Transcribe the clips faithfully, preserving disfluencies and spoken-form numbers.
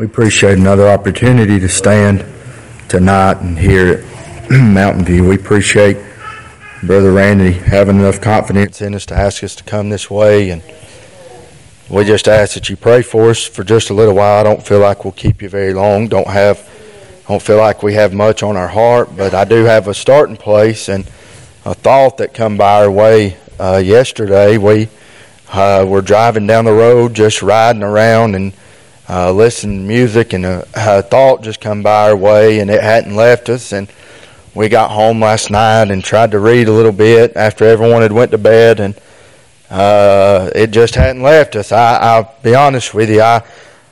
We appreciate another opportunity to stand tonight and here at Mountain View. We appreciate Brother Randy having enough confidence in us to ask us to come this way, and we just ask that you pray for us for just a little while. I don't feel like we'll keep you very long. Don't have, don't feel like we have much on our heart, but I do have a starting place and a thought that come by our way uh, yesterday. We uh, were driving down the road, just riding around and Uh, listening to music, and a, a thought just come by our way, and it hadn't left us. And we got home last night and tried to read a little bit after everyone had went to bed, and uh, it just hadn't left us. I, I'll be honest with you, I,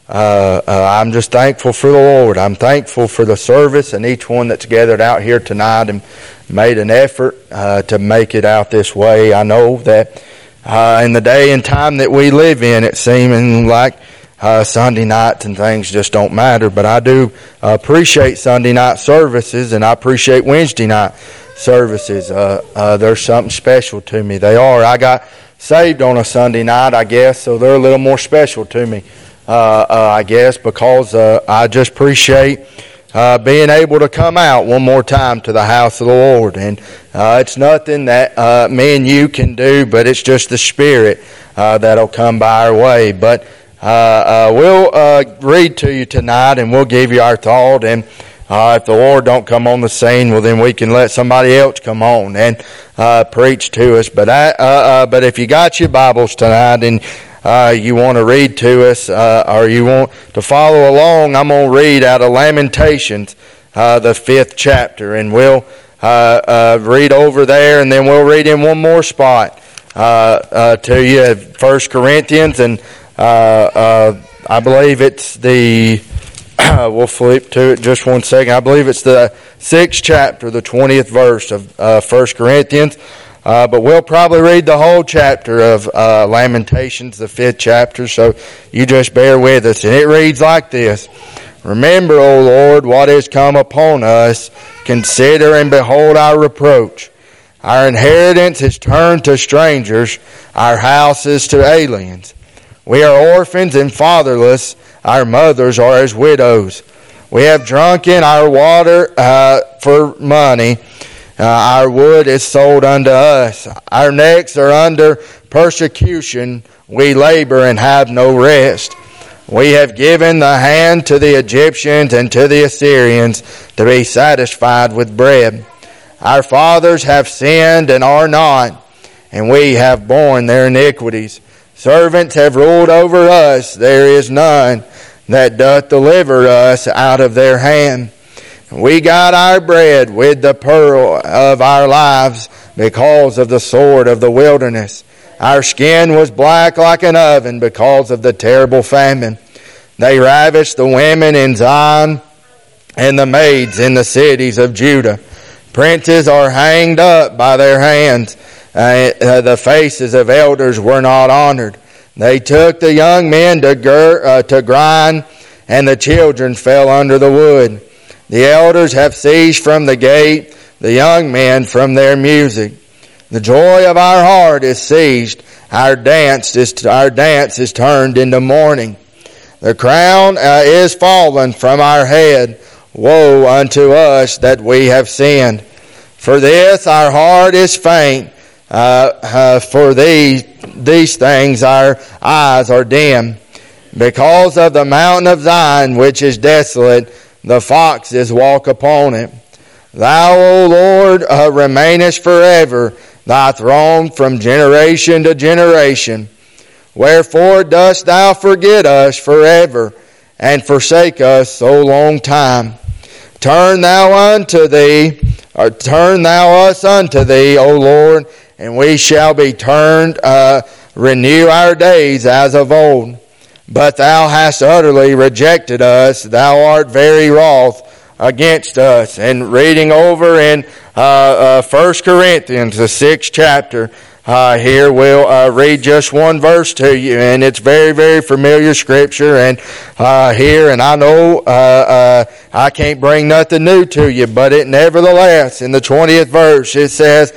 uh, uh, I'm just thankful for the Lord. I'm thankful for the service and each one that's gathered out here tonight and made an effort uh, to make it out this way. I know that uh, in the day and time that we live in, it's seeming like Uh, Sunday nights and things just don't matter, but I do uh, appreciate Sunday night services, and I appreciate Wednesday night services. Uh, uh, they're something special to me. They are. I got saved on a Sunday night, I guess, so they're a little more special to me, uh, uh, I guess, because uh, I just appreciate uh, being able to come out one more time to the house of the Lord. And uh, it's nothing that uh, me and you can do, but it's just the Spirit uh, that'll come by our way. But Uh, uh, we'll uh, read to you tonight, and we'll give you our thought. And uh, if the Lord don't come on the scene, well, then we can let somebody else come on and uh, preach to us. But I, uh, uh, but if you got your Bibles tonight and uh, you want to read to us, uh, or you want to follow along, I'm going to read out of Lamentations, uh, the fifth chapter, and we'll uh, uh, read over there, and then we'll read in one more spot uh, uh, to you, First Corinthians, and Uh, uh, I believe it's the, uh, we'll flip to it just one second. I believe it's the sixth chapter, the twentieth verse of uh, First Corinthians. Uh, but we'll probably read the whole chapter of uh, Lamentations, the fifth chapter, so you just bear with us. And it reads like this: Remember, O Lord, what has come upon us. Consider and behold our reproach. Our inheritance is turned to strangers, our houses to aliens. We are orphans and fatherless. Our mothers are as widows. We have drunken our water uh, for money. Uh, our wood is sold unto us. Our necks are under persecution. We labor and have no rest. We have given the hand to the Egyptians and to the Assyrians to be satisfied with bread. Our fathers have sinned and are not, and we have borne their iniquities. Servants have ruled over us. There is none that doth deliver us out of their hand. We got our bread with the pearl of our lives because of the sword of the wilderness. Our skin was black like an oven because of the terrible famine. They ravished the women in Zion and the maids in the cities of Judah. Princes are hanged up by their hands. Uh, uh, the faces of elders were not honored. They took the young men to, gir, uh, to grind, and the children fell under the wood. The elders have ceased from the gate, the young men from their music. The joy of our heart is ceased. Our dance is our dance is turned into mourning. The crown uh, is fallen from our head. Woe unto us that we have sinned. For this our heart is faint. Uh, uh, for these, these things our eyes are dim. Because of the mountain of Zion, which is desolate, the foxes walk upon it. Thou, O Lord, uh, remainest forever, thy throne from generation to generation. Wherefore dost thou forget us forever, and forsake us so long time? Turn thou unto thee, or turn thou us unto thee, O Lord, and we shall be turned, uh, renew our days as of old. But thou hast utterly rejected us. Thou art very wroth against us. And reading over in uh, uh, First Corinthians, the sixth chapter, uh, here we'll uh, read just one verse to you. And it's very, very familiar scripture. And uh, here, and I know uh, uh, I can't bring nothing new to you, but it nevertheless, in the twentieth verse, it says,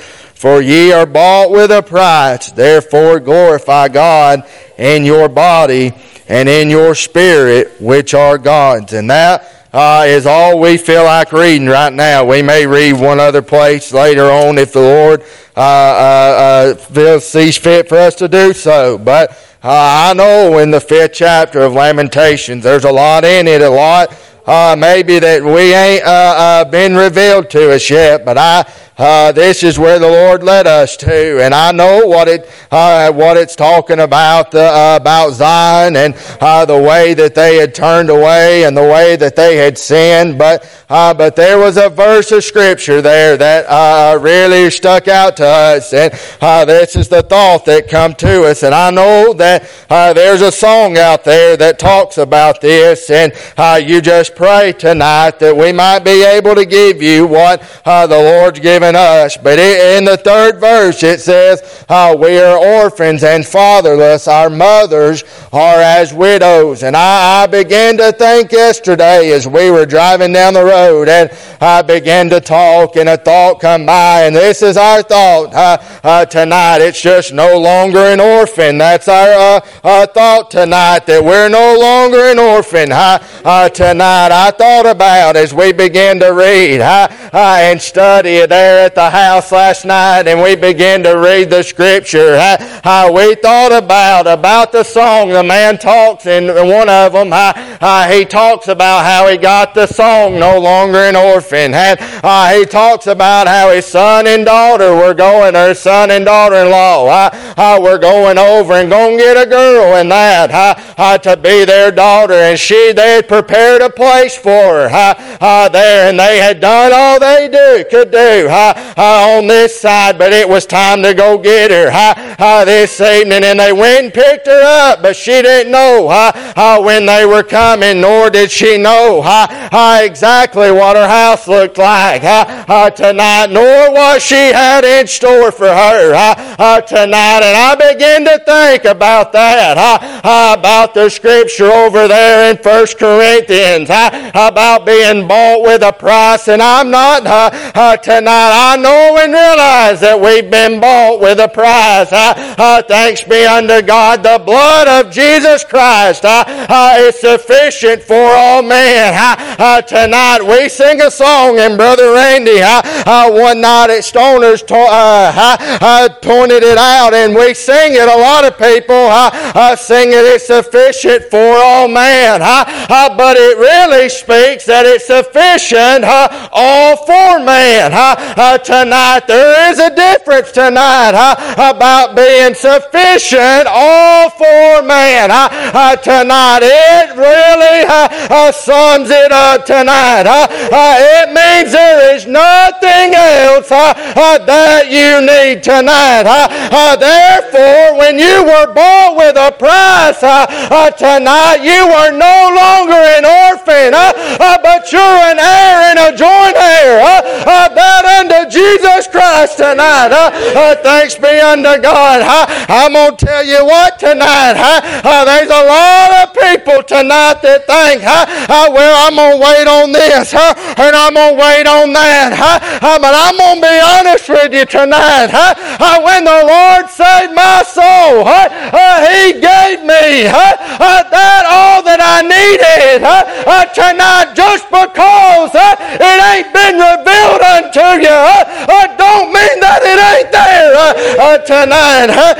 For ye are bought with a price. Therefore glorify God in your body and in your spirit, which are God's. And that uh, is all we feel like reading right now. We may read one other place later on if the Lord uh, uh, uh, feels, sees fit for us to do so. But uh, I know in the fifth chapter of Lamentations, there's a lot in it, a lot uh, maybe that we ain't uh, uh, been revealed to us yet. But I Uh, this is where the Lord led us to, and I know what it uh, what it's talking about the, uh, about Zion and uh, the way that they had turned away and the way that they had sinned. But uh, but there was a verse of Scripture there that uh, really stuck out to us, and uh, this is the thought that come to us. And I know that uh, there's a song out there that talks about this, and uh, you just pray tonight that we might be able to give you what uh, the Lord's given us. But in the third verse it says, uh, we are orphans and fatherless. Our mothers are as widows. And I, I began to think yesterday as we were driving down the road, and I began to talk, and a thought come by, and this is our thought uh, uh, tonight. It's just no longer an orphan. That's our, uh, our thought tonight, that we're no longer an orphan. Uh, uh, tonight I thought about as we began to read uh, uh, and study there at the house last night, and we began to read the Scripture. How, how we thought about about the song. The man talks in one of them. How, how he talks about how he got the song "No Longer an Orphan." And uh, he talks about how his son and daughter were going, or son and daughter-in-law, how, how we're going over and going to get a girl and that how, how to be their daughter, and she they had prepared a place for her how, how there, and they had done all they do could do. How, Uh, on this side, but it was time to go get her uh, uh, this evening, and they went and picked her up, but she didn't know uh, uh, when they were coming, nor did she know uh, uh, exactly what her house looked like uh, uh, tonight, nor what she had in store for her uh, uh, tonight. And I began to think about that, uh, uh, about the Scripture over there in First Corinthians, uh, about being bought with a price. And I'm not uh, uh, tonight, I know and realize that we've been bought with a price. Uh, uh, thanks be unto God. The blood of Jesus Christ uh, uh, is sufficient for all men. Uh, uh, tonight we sing a song, and Brother Randy uh, uh, one night at Stoner's to, uh, uh, uh, pointed it out, and we sing it. A lot of people uh, uh, sing it. It's sufficient for all men. Uh, uh, but it really speaks that it's sufficient uh, all for man. Uh, Uh, tonight there is a difference tonight uh, about being sufficient all for man. Uh, uh, tonight it really uh, uh, sums it up tonight. Uh, uh, it means there is nothing else uh, uh, that you need tonight. Uh, uh, therefore, when you were bought with a price uh, uh, tonight, you are no longer an orphan, uh, uh, but you're an heir and a joint heir. Uh, uh, that unto Jesus Christ tonight. Uh, uh, thanks be unto God. Uh, I'm going to tell you what tonight. Uh, uh, there's a lot of people tonight that think, uh, uh, well, I'm going to wait on this, uh, and I'm going to wait on that. Uh, uh, but I'm going to be honest with you tonight. Uh, uh, when the Lord saved my soul, uh, uh, He gave me uh, uh, that all that I needed uh, uh, tonight, just because uh, it ain't been revealed unto you. Uh, uh, don't mean that it ain't there uh, uh, tonight. Uh,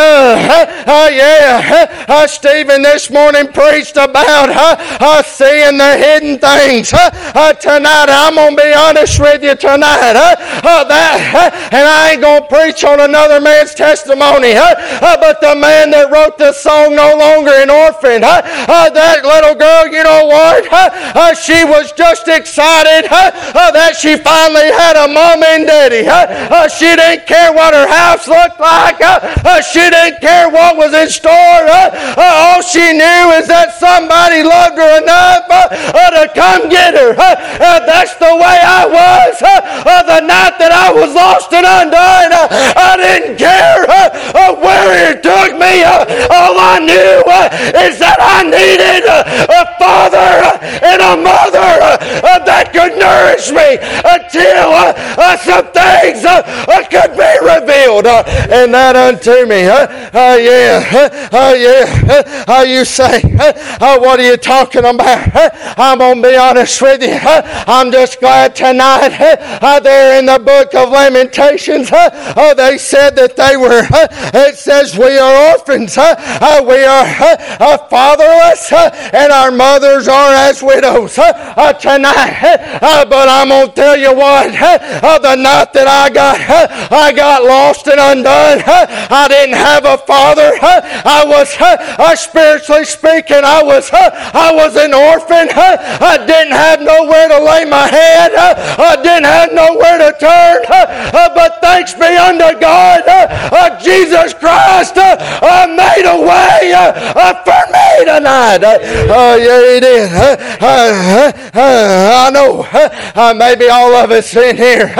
uh, uh, yeah, uh, Stephen this morning preached about uh, uh, seeing the hidden things. Uh, uh, tonight, I'm going to be honest with you tonight. Uh, uh, that, uh, and I ain't going to preach on another man's testimony, uh, uh, but the man that wrote the song "No Longer an Orphan," uh, uh, that little girl, you know what? Uh, uh, she was just excited uh, uh, that she finally had a mom and daddy. Uh, uh, she didn't care what her house looked like. Uh, uh, she didn't care what was in store. Uh, uh, all she knew is that somebody loved her enough uh, uh, to come get her. Uh, uh, that's the way I was uh, uh, the night that I was lost and undone. Uh, I didn't care uh, uh, where it took me. Uh, all I knew uh, is that I needed uh, a father uh, and a mother uh, uh, that could nourish me until uh, uh, some things uh, uh, could be revealed uh, in that unto me. Uh, uh, yeah, uh, yeah. Uh, you say, uh, what are you talking about? Uh, I'm going to be honest with you. Uh, I'm just glad tonight uh, there in the book of Lamentations, uh, uh, they said that they were, uh, it says we are orphans. Uh, uh, we are uh, uh, fatherless uh, and our mothers are as widows uh, uh, tonight. Uh, but I'm going to tell you what, uh, the night that I got, uh, I got lost and undone, uh, I didn't have a father. Uh, I was, uh, uh, spiritually speaking, I was, uh, I was an orphan. Uh, I didn't have nowhere to lay my head. Uh, I didn't have nowhere to turn. Uh, uh, but thanks be unto God, uh, uh, Jesus Christ uh, uh, made a way uh, uh, for me tonight. Uh, uh, yeah, He did. Uh, uh, uh, I know uh, uh, maybe all of us in here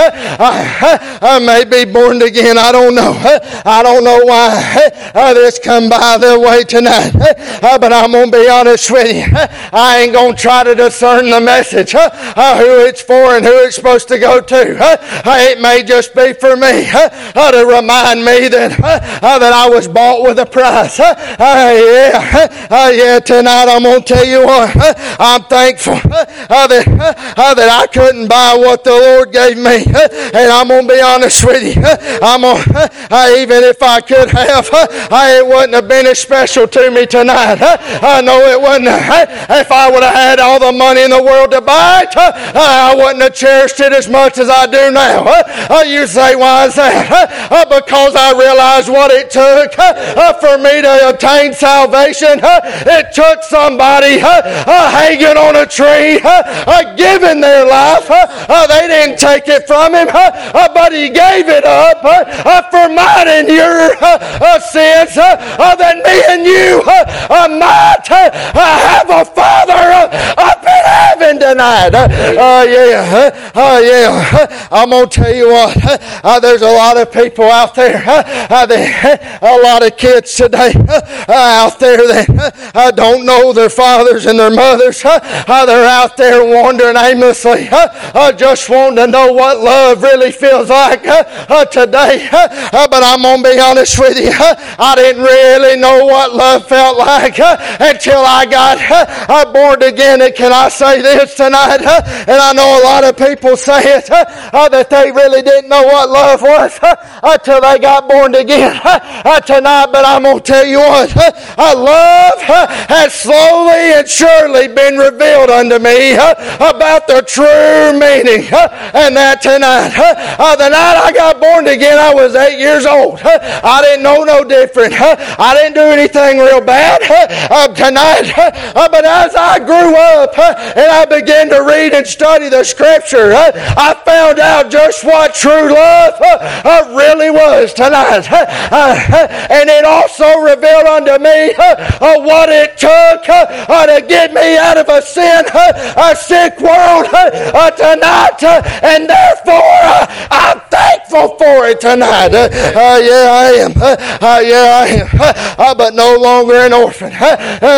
uh, uh, may be born again. I don't know. Uh, I don't know why uh, this come by the way tonight. Uh, but I'm going to be honest with you. I ain't going to try to discern the message, uh, uh, who it's for and who it's supposed to go to. Uh, it may just be for me uh, uh, to remind me that uh, uh, that I was bought with a price. Uh, uh, yeah, uh, yeah. Tonight I'm going to tell you what. Uh, I'm thankful uh, uh, that uh, uh, that I couldn't buy what the Lord gave me, uh, and I'm going to be honest with you. Uh, I'm gonna, uh, uh, even if I could have, uh, uh, it wouldn't have been as special to me tonight. Uh, I know it wouldn't. Uh, if I would have had all the money in the world to buy it, uh, I wouldn't have cherished it as much as I do now. Uh, uh, you say, why is that? Uh, uh, because I realized what it took uh, uh, for me to obtain salvation. Uh, it took somebody uh, uh, hanging on a tree, uh, uh, giving their life. Uh, uh, they didn't take it from him, uh, uh, but he gave it up uh, uh, for mine and your uh, uh, sins, uh, uh, that me and you uh, uh, might uh, uh, have a Father uh, up in heaven tonight. Uh, uh, yeah, uh, uh, yeah. Uh, I'm going to tell you what, uh, uh, there's a lot of people out there, uh, uh, that, uh, a lot of kids today uh, uh, out there that uh, don't know their fathers and their mothers. Uh, uh, they're out there wandering aimlessly, uh, uh, just wanting to know what love really feels like uh, uh, today. Uh, uh, but I'm going to be honest with you. Uh, I didn't really know what love felt like uh, until I got uh, born again. And can I say this tonight? Uh, and I know a lot of people say it, uh, uh, that they really didn't know what love was uh, until they got born again uh, uh, tonight. But I'm going to tell you what, uh, uh, love uh, has slowly and surely been revealed unto me uh, about the true meaning. Uh, and that tonight, uh, uh, the night I got born again, I was eight years old. Uh, I didn't know no different. Uh, I didn't do anything real bad uh, uh, tonight. Uh, uh, but as I grew up uh, and I began to read and study the Scripture, uh, I found out just what true love uh, uh, really was tonight. Uh, uh, and it also revealed unto me uh, uh, what it took uh, uh, to get me out of a sin, uh, a sick world uh, uh, tonight. Uh, and therefore, uh, I'm thankful for it tonight. Uh, uh, yeah, I am. Uh, uh, yeah, I am. Uh, uh, but no longer an orphan. Uh,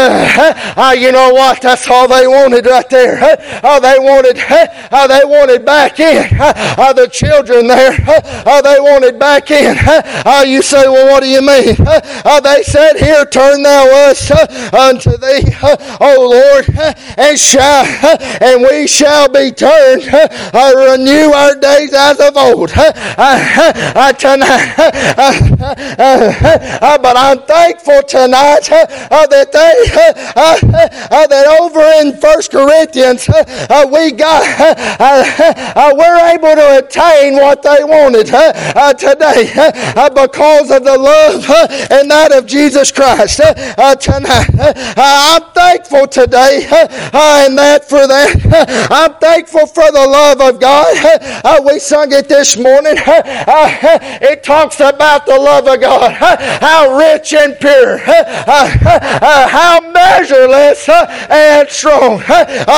uh, uh, you know what? That's all they wanted right there. Uh, uh, they wanted. Uh, they wanted back in. Uh, uh, the children there. Uh, uh, they wanted back in. Uh, uh, you say, well, what do you mean? Uh, uh, they said, here, turn thou us uh, unto thee, uh, O Lord, uh, and shall, uh, and we shall be turned. Uh, uh, renew our days as of old. Uh, uh, uh, tonight, uh, uh, uh, uh, but I'm thankful tonight uh, uh, that they, uh, uh, uh, that over in First Corinthians, uh, uh, we got, uh, uh, uh, we're able to attain what they wanted uh, uh, today uh, uh, because of the love uh, and that of Jesus Christ. Uh, uh, tonight, uh, uh, I'm thankful today, uh, uh, and that for that, uh, I'm thankful for the love of God. Uh, uh, we sung it this morning. Uh, uh, it talks about the love of God, uh, how rich and pure, uh, uh, uh, how measureless uh, and strong. Uh, uh, but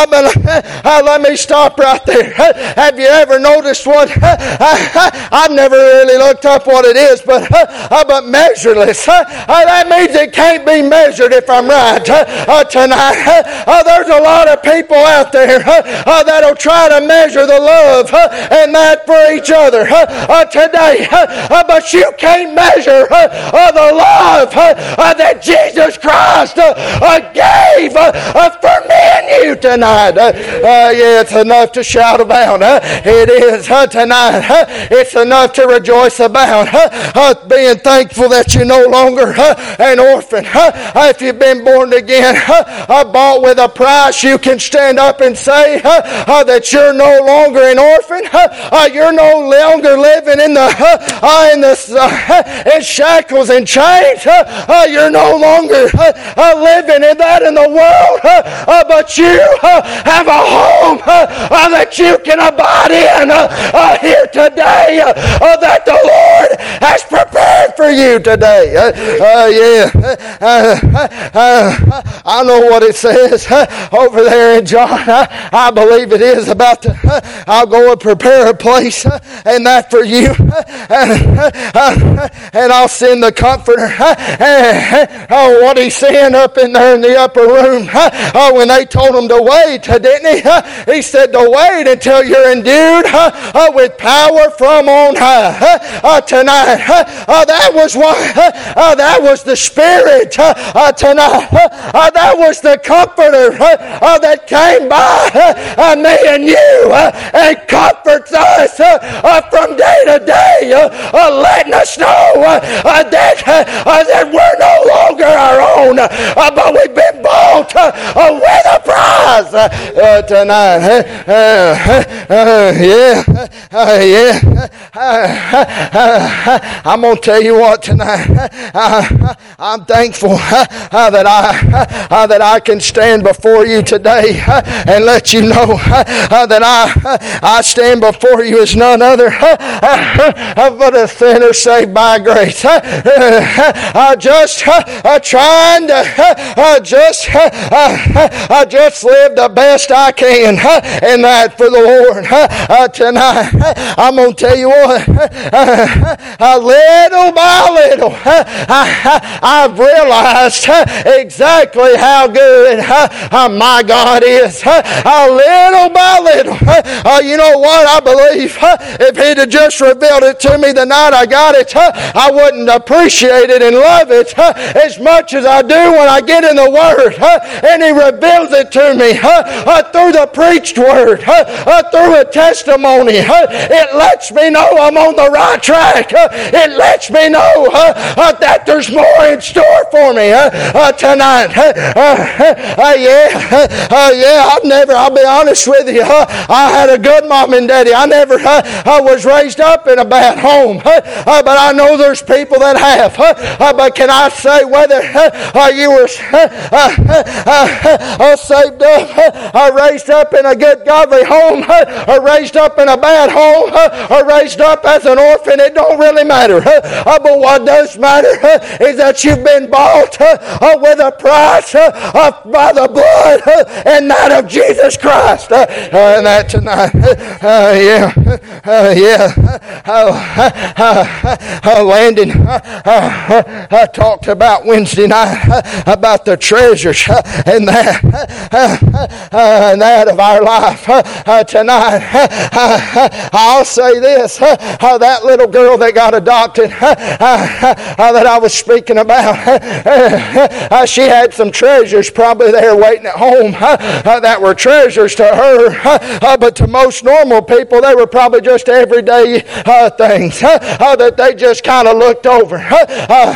uh, let me stop right there. Uh, have you ever noticed what? Uh, uh, I've never really looked up what it is, but uh, uh, but measureless. Uh, uh, that means it can't be measured if I'm right uh, uh, tonight. Uh, uh, there's a lot of people out there uh, uh, that'll try to measure the love uh, and that for each other uh, uh, today. Uh, uh, but you can't measure uh, uh, the love uh, uh, that Jesus Christ uh, uh, gave uh, uh, for me and you tonight. Uh, uh, yeah, it's enough to shout about. Uh, it is uh, tonight. Uh, it's enough to rejoice about. Uh, uh, being thankful that you're no longer uh, an orphan. Uh, if you've been born again, uh, uh, bought with a price, you can stand up and say uh, uh, that you're no longer an orphan. Uh, uh, you're no longer living in the uh, uh, in the uh, in shackles and chains. Uh, uh, you're no longer uh, uh, living in that in the world, uh, uh, but you uh, have a home uh, uh, that you can abide in uh, uh, here today uh, uh, that the Lord has prepared for you today. Uh, uh, yeah, uh, uh, uh, I know what it says uh, over there in John. I, I believe it is about to, uh, I'll go and prepare a place uh, and that for you, uh, uh, uh, and I'll send the Comforter. Uh, uh, oh, what he said up in there in the upper room uh, uh, when they told him to wait, uh, didn't he? Uh, he said to wait until you're endued uh, uh, with power from on high. Uh, uh, tonight, uh, uh, that was why. Uh, uh, that was the Spirit uh, uh, tonight. Uh, uh, that was the Comforter uh, uh, that came by uh, uh, me and you uh, and comforts us uh, uh, from day to day, uh, uh, letting us know uh, uh, that, uh, uh, that we're no longer our own, uh, but we've been bought uh, uh, with a prize uh, uh, tonight. Uh, uh, uh, yeah, uh, yeah. Uh, uh, uh, I'm going to tell you what tonight. Uh, I'm thankful uh, uh, that I uh, that I can stand before you today uh, and let you know uh, uh, that I uh, I stand before you as none other uh, uh, but a sinner saved by grace. Uh, uh, uh, just uh, uh, trying to uh, uh, just uh, uh, uh, just live the best I can uh, and that for the Lord uh, uh, tonight. Uh, I'm gonna tell you what. Uh, uh, little by little, uh, I, I've realized uh, exactly how good uh, uh, my God is. Uh, uh, little by little, uh, uh, you know what? I believe uh, if He'd have just revealed it to me the night I got it, uh, I wouldn't appreciate it and love it uh, as much as I do when I get in the Word uh, and He reveals it to me uh, uh, through the preached Word, uh, uh, through a testimony. Uh, it lets me know I'm on the right track. Uh, it lets me know uh, uh, that there's more in store for me uh, uh, tonight. Uh, uh, uh, yeah, uh, yeah. I've never. I'll be honest with you. Uh, I had a good mom and daddy. I never uh, I was raised up in a bad home, uh, uh, but I know there's people that have. Uh, uh, but can I say whether uh, uh, you were uh, uh, uh, uh, saved up, uh, raised up in a good godly home, uh, or raised up in a bad home, uh, or raised up as an orphan? It don't really matter. Uh, uh, but what does matter uh, is that you've been bought uh, uh, with a price uh, uh, by the blood uh, and that of Jesus Christ. Uh, uh, and that tonight, uh, yeah, uh, yeah. Uh, uh, uh, uh, Landon uh, uh, uh, talked about Wednesday night uh, about the treasures uh, and that uh, uh, and that of our life uh, uh, tonight. Uh, uh, I'll say this: uh, uh, that little girl that got adopted uh, uh, uh, that I was speaking about, uh, uh, uh, she had some treasures probably there waiting at home uh, uh, that were treasures to her, uh, uh, but to most normal people, they were probably just everyday uh, things uh, uh, that they just kind of looked over. Uh, uh,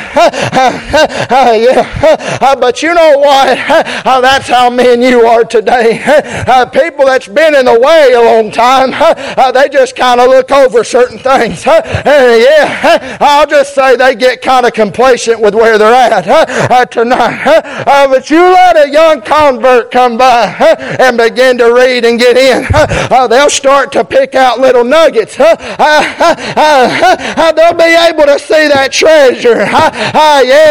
uh, uh, yeah, uh, but you know what? Uh, that's how me and you are today. Uh, people that's been in the way a long time, uh, uh, they just kind of look over certain things. Uh, uh, yeah, I'll just say they get kind of complacent with where they're at uh, uh, tonight. Uh, uh, but you let a young convert come by uh, and begin to read and get in, uh, uh, they'll start to pick out little nuggets. Uh, uh, uh, uh, uh, they'll be able to see that treasure. Uh, uh, yeah, and it'll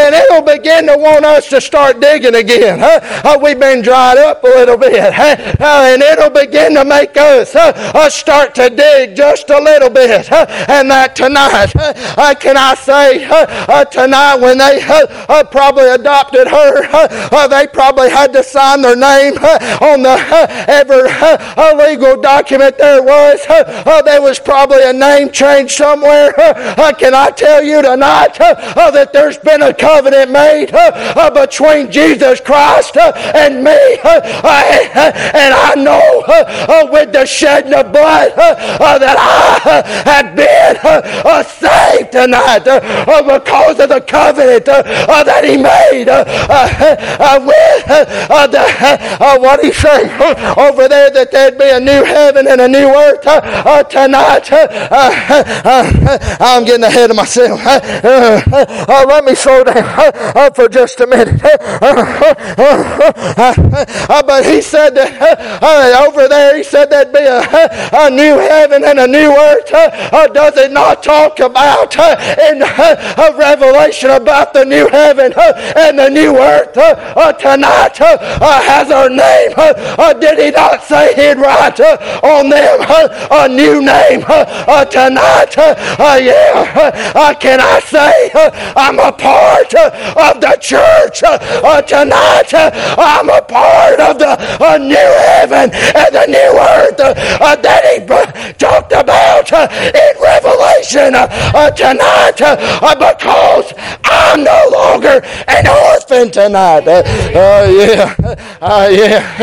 begin to want us to start digging again. Uh, we've been dried up a little bit. Uh, and it'll begin to make us uh, uh, start to dig just a little bit. Uh, and that tonight, uh, can I say, uh, uh, tonight when they uh, uh, probably adopted her, uh, uh, they probably had to sign their name uh, on the uh, every uh, legal document there was. Uh, uh, there was probably a name change somewhere. Uh, uh, can I tell you tonight uh, uh, that there's been a covenant made uh, uh, between Jesus Christ uh, and me, uh, uh, and I know uh, uh, with the shedding of blood uh, uh, that I uh, have been uh, uh, saved tonight uh, uh, because of the covenant uh, uh, that He made uh, uh, uh, with uh, uh, the, uh, what He said uh, over there, that there'd be a new heaven and a new earth uh, uh, tonight. Uh, uh, uh, I'm getting ahead of myself. Uh, uh, uh, let me slow down uh, uh, for just a minute. Uh, uh, uh, uh, uh, but He said that uh, uh, over there, He said there'd be a, a new heaven and a new earth. Uh, uh, does it not talk about uh, in uh, a Revelation about the new heaven uh, and the new earth uh, uh, tonight uh, uh, has our name? Uh, uh, did He not say He'd write uh, on them uh, a new name uh, uh, tonight? Uh, uh, yeah, uh, can I say uh, I'm a part uh, of the church uh, uh, tonight? Uh, I'm a part of the uh, new heaven and the new earth uh, uh, that He uh, talked about uh, in Revelation uh, uh, tonight uh, uh, because I'm no longer an orphan tonight. Uh, uh, yeah, uh, yeah.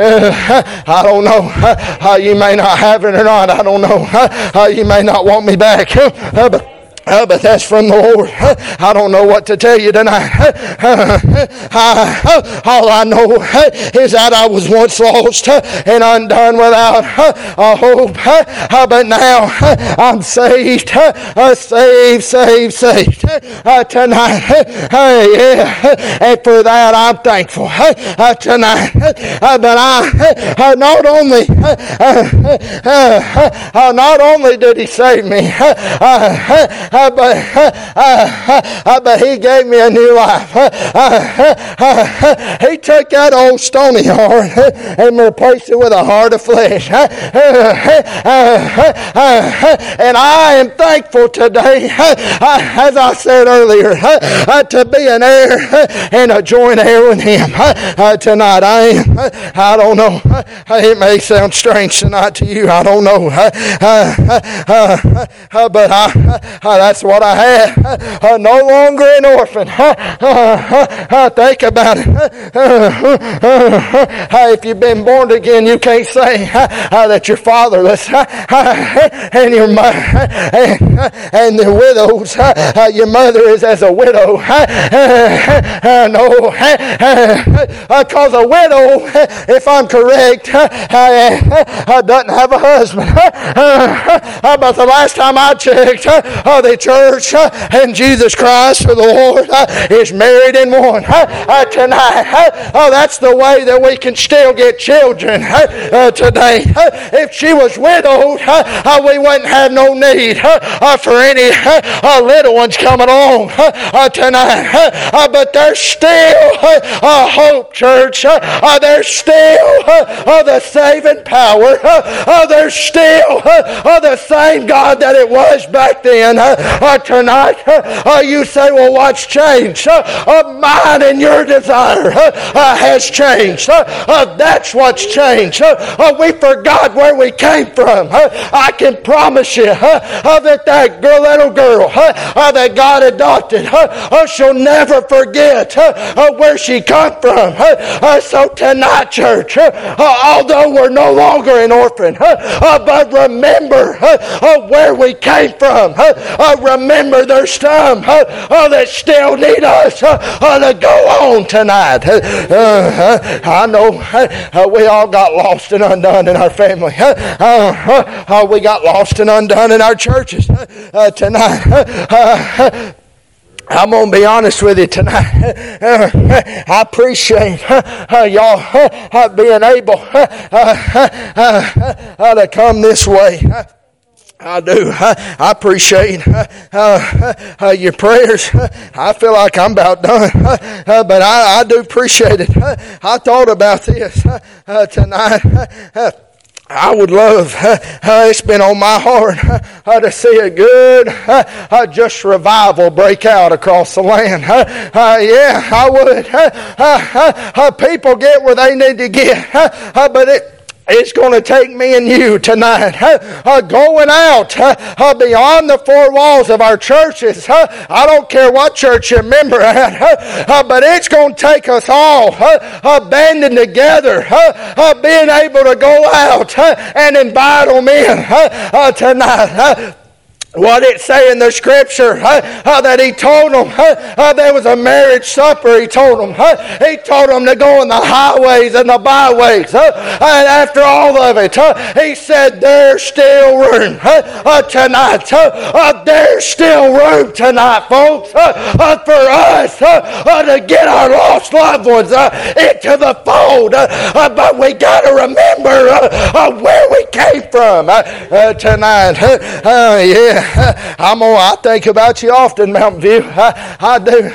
Uh, I don't know. Uh, uh, you may not have it or not. I don't know. Uh, uh, you may not want me back. Uh, but Uh, but that's from the Lord. Uh, I don't know what to tell you tonight. Uh, uh, all I know uh, is that I was once lost uh, and undone without uh, a hope. Uh, but now uh, I'm saved, uh, saved, saved, saved uh, tonight. Uh, yeah, and for that I'm thankful uh, tonight. Uh, but I uh, not only uh, uh, uh, not only did He save me. Uh, uh, Uh, but, uh, uh, uh, but He gave me a new life. Uh, uh, uh, he took that old stony heart uh, and replaced it with a heart of flesh. Uh, uh, uh, uh, and I am thankful today, uh, uh, as I said earlier, uh, uh, to be an heir uh, and a joint heir with Him. Uh, uh, tonight I am. Uh, I don't know. Uh, it may sound strange tonight to you. I don't know. Uh, uh, uh, uh, but I, uh, that's what I have. Uh, no longer an orphan. Uh, uh, uh, think about it. Uh, uh, uh, if you've been born again, you can't say uh, uh, that you're fatherless. Uh, uh, and your mother and, uh, and the widows, uh, uh, your mother is as a widow. Uh, uh, uh, no, because uh, uh, a widow, if I'm correct, uh, uh, uh, doesn't have a husband. Uh, uh, but the last time I checked, uh, uh, the church uh, and Jesus Christ or the Lord uh, is married in one uh, uh, tonight. Uh, oh, that's the way that we can still get children uh, uh, today. Uh, if she was widowed, uh, uh, we wouldn't have no need uh, uh, for any uh, uh, little ones coming along uh, uh, tonight. Uh, uh, but there's still uh, uh, hope, church. Uh, uh, there's still uh, uh, the saving power. Uh, uh, there's still uh, uh, the same God that it was back then. Uh, uh, tonight, uh, uh, you say, well, what's changed? Uh, uh, mine and your desire uh, uh, has changed. Uh, uh, that's what's changed. Uh, uh, we forgot where we came from. Uh, I can promise you uh, uh, that that girl, little girl uh, uh, that God adopted, uh, uh, she'll never forget uh, uh, where she come from. Uh, uh, so tonight, church, uh, uh, although we're no longer an orphan, uh, uh, but remember uh, uh, where we came from. Uh, uh, remember there's some uh, uh, that still need us uh, uh, to go on tonight. Uh, uh, I know uh, we all got lost and undone in our family. Uh, uh, uh, we got lost and undone in our churches uh, uh, tonight. Uh, uh, I'm going to be honest with you tonight. Uh, I appreciate uh, uh, y'all uh, being able uh, uh, uh, uh, to come this way. Uh, I do. I, I appreciate uh, uh, uh, your prayers. I feel like I'm about done, uh, but I, I do appreciate it. Uh, I thought about this uh, uh, tonight. Uh, I would love, uh, uh, it's been on my heart uh, to see a good, uh, uh, just revival break out across the land. Uh, uh, yeah, I would. Uh, uh, uh, people get where they need to get, uh, uh, but it It's going to take me and you tonight uh, uh, going out uh, uh, beyond the four walls of our churches. Uh, I don't care what church you're a member at, uh, uh, but it's going to take us all uh, uh, banding together, uh, uh, being able to go out uh, and invite them in uh, uh, tonight. Uh, What it say in the scripture uh, uh, that he told them uh, uh, there was a marriage supper. He told them uh, he told them to go in the highways and the byways, uh, and after all of it, uh, he said there's still room uh, uh, tonight. Uh, uh, there's still room tonight, folks, uh, uh, for us uh, uh, to get our lost loved ones uh, into the fold. Uh, uh, but we got to remember uh, uh, where we came from uh, uh, tonight. Uh, uh, yeah. I'm gonna, I think about you often, Mountain View. I, I do.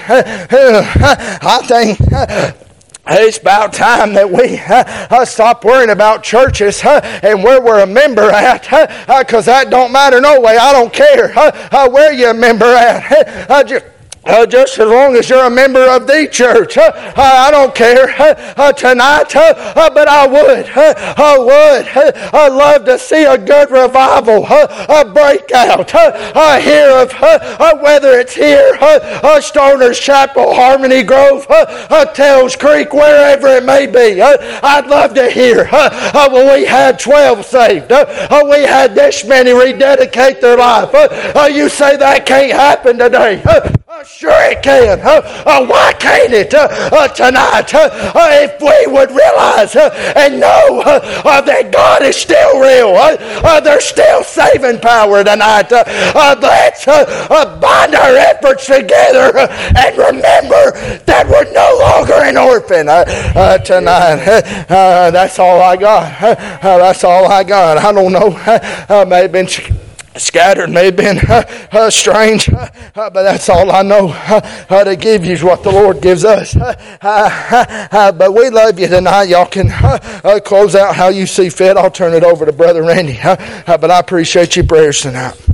I think it's about time that we uh, stop worrying about churches uh, and where we're a member at, because uh, uh, that don't matter no way. I don't care uh, uh, where you're a member at. Uh, just, Uh, just as long as you're a member of the church. Uh, uh, I don't care uh, uh, tonight, uh, uh, but I would, uh, I would uh, I'd love to see a good revival uh, uh, break out uh, uh, here, of, uh, uh, whether it's here, uh, uh, Stoner's Chapel, Harmony Grove, uh, uh, Tells Creek, wherever it may be. Uh, I'd love to hear uh, uh, when we had twelve saved, uh, uh, we had this many rededicate their life. Uh, uh, you say that can't happen today. Uh, Uh, sure it can. Uh, uh, why can't it uh, uh, tonight? Uh, uh, if we would realize uh, and know uh, uh, that God is still real. Uh, uh, there's still saving power tonight. Uh, uh, let's uh, uh, bind our efforts together uh, and remember that we're no longer an orphan uh, uh, tonight. Uh, uh, that's all I got. Uh, uh, that's all I got. I don't know. Uh, uh, maybe scattered, may have been uh, uh, strange, uh, uh, but that's all I know uh, uh, to give you is what the Lord gives us. Uh, uh, uh, but we love you tonight. Y'all can uh, uh, close out how you see fit. I'll turn it over to Brother Randy, uh, uh, but I appreciate your prayers tonight.